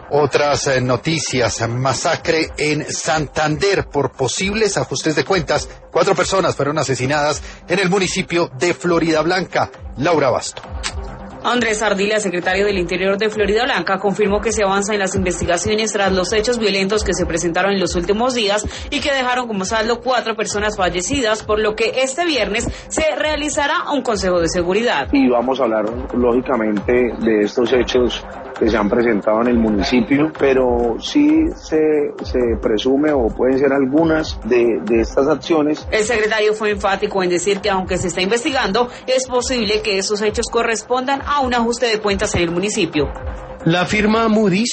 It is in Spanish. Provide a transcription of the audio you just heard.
Otras noticias: masacre en Santander por posibles ajustes de cuentas. 4 personas fueron asesinadas en el municipio de Floridablanca. Laura Basto. Andrés Ardila, secretario del Interior de Floridablanca, confirmó que se avanza en las investigaciones tras los hechos violentos que se presentaron en los últimos días y que dejaron como saldo 4 personas fallecidas, por lo que este viernes se realizará un consejo de seguridad. Y vamos a hablar, lógicamente, de estos hechos que se han presentado en el municipio, pero sí se presume o pueden ser algunas de estas acciones. El secretario fue enfático en decir que aunque se está investigando, es posible que esos hechos correspondan a un ajuste de cuentas en el municipio. La firma Moody's